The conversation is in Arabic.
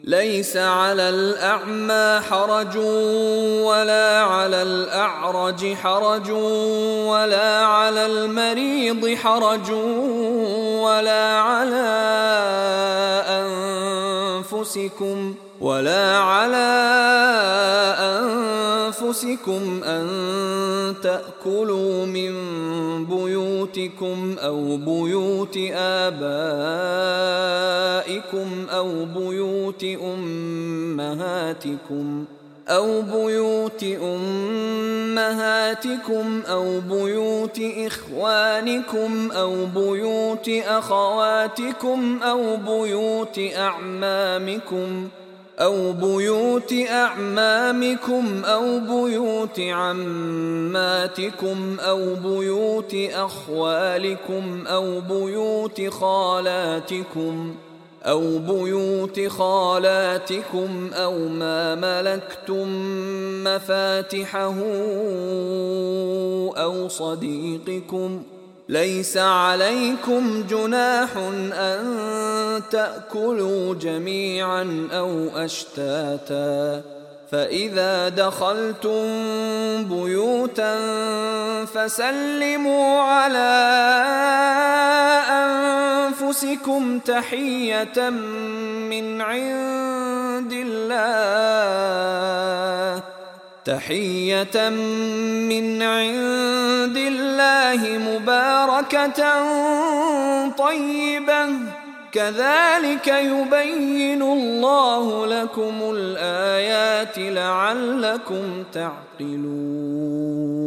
ليس على الأعمى حرج ولا على الأعرج حرج ولا على المريض حرج ولا على أنفسكم أن تأكلوا من بيوتكم أو بيوت آبائكم أو بيوت أمهاتكم أو بيوت إخوانكم أو بيوت أخواتكم أو بيوت أعمامكم أو بيوت عماتكم أو بيوت أخوالكم أو بيوت خالاتكم أو ما ملكتم مفاتحه أو صديقكم. ليس عليكم جناح أن تأكلوا جميعا أو أشتاتا، فإذا دخلتم بيوتا فسلموا على أنفسكم تحية من عند الله مباركة طيبة، كذلك يبين الله لكم الآيات لعلكم تعقلون.